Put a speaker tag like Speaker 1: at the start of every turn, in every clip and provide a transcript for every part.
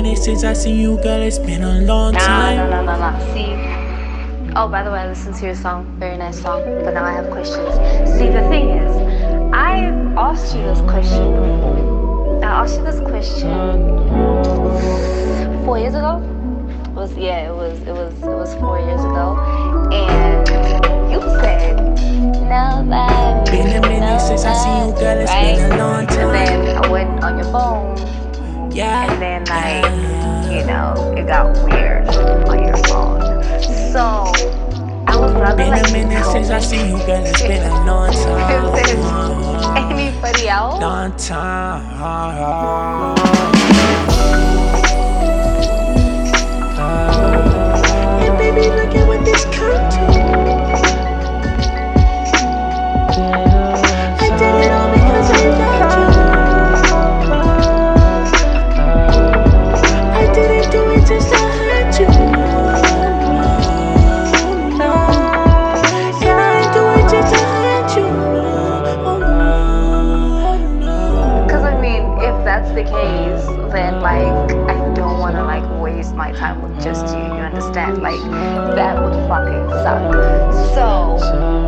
Speaker 1: minute since I seen you, girl. It's been a long time.
Speaker 2: No. See. Oh, by the way, I listened to your song. Very nice song. But now I have questions. See, the thing is, I've asked you this question before. I asked you this question 4 years ago. It was 4 years ago, and you said nobody.
Speaker 1: Been a minute since I seen you, girl. It's been a long time.
Speaker 2: And then I went on your phone.
Speaker 1: Yeah.
Speaker 2: And then it got weird on your phone. So I was rather
Speaker 1: been a minute since I seen you, girl. It's been a long time.
Speaker 2: Is there anybody else?
Speaker 1: Long time. And baby, look at what this come to. I did it all because I loved you. I didn't do it just to hurt you. No. And I didn't do it just to hurt you.
Speaker 2: Because I mean, if that's the case, then I don't want to waste my time with just you. You understand? That would fucking suck. So.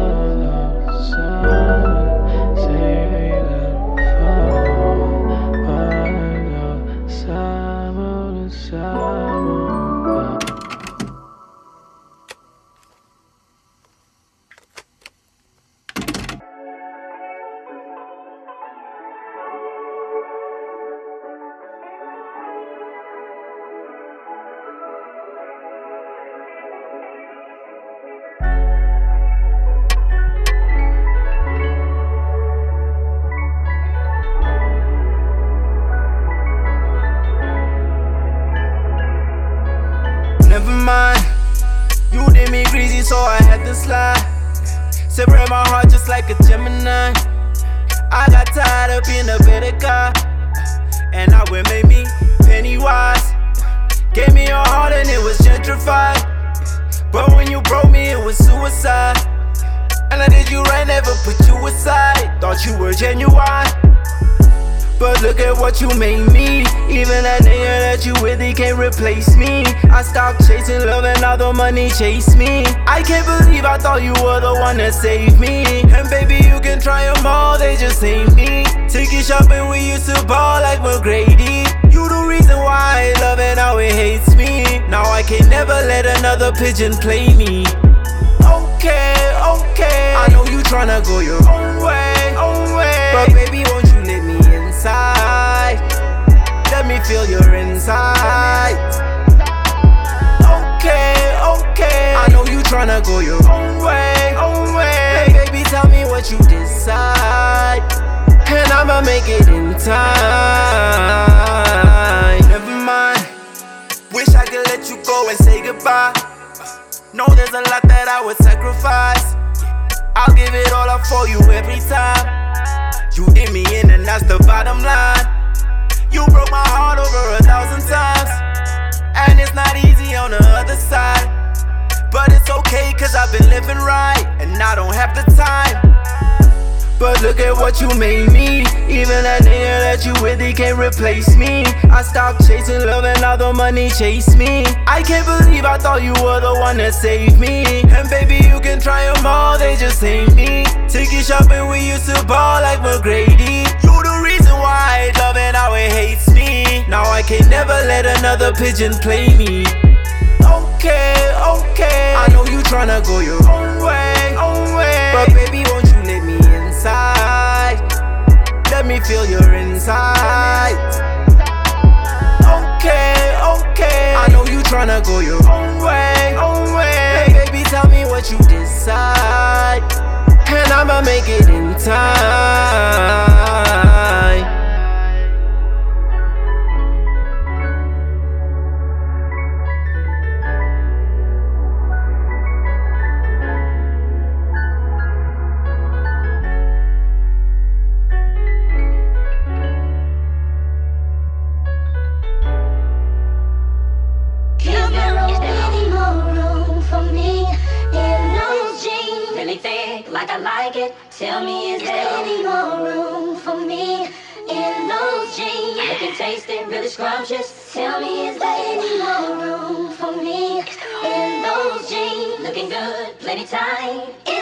Speaker 3: Never mind, you did me greasy, so I had to slide. Separate my heart just like a Gemini. I got tired of being a better guy, and I would make me Pennywise. Gave me a heart and it was gentrified, but when you broke me, it was suicide. And I did you right, never put you aside. Thought you were genuine, but look at what you made me. Even that nigga that you with, he can't replace me. I stopped chasing love and all the money chased me. I can't believe I thought you were the one that saved me. And baby, you can try them all, they just ain't me. Ticket shopping, we used to ball like McGrady. You the reason why I love it, now it hates me. Now I can never let another pigeon play me. Okay, I know you tryna go your own way, but baby, won't you let me inside? Let me feel your inside. Okay, I know you tryna go your own way, hey, baby, tell me what you decide, and I'ma make it in time. Never mind, wish I could let you go and say goodbye. Know there's a lot that I would sacrifice. I'll give it all up for you every time. You did me in and that's the bottom line. You broke my heart over 1,000 times, and it's not easy on the other side. But it's okay, cause I've been living right, and I don't have the time. But look at what you made me. Even that nigga that you with, he can't replace me. I stopped chasing love and all the money chased me. I can't believe I thought you were the one that saved me. And baby, you can try them all, they just ain't me. Ticket shopping, we used to ball like McGrady. You the reason why I love it, now it hates me. Now I can never let another pigeon play me. Okay, I know you tryna go your own way, but baby, won't you let me inside? Let me feel your inside. Okay, I know you tryna go your own way, hey, baby, tell me what you decide, and I'ma make it in time.
Speaker 4: Like I like it, tell me is there any more room for me in those jeans? Looking really tasty, really scrumptious. Tell me, is there any more room for me in those jeans? Looking good, plenty time.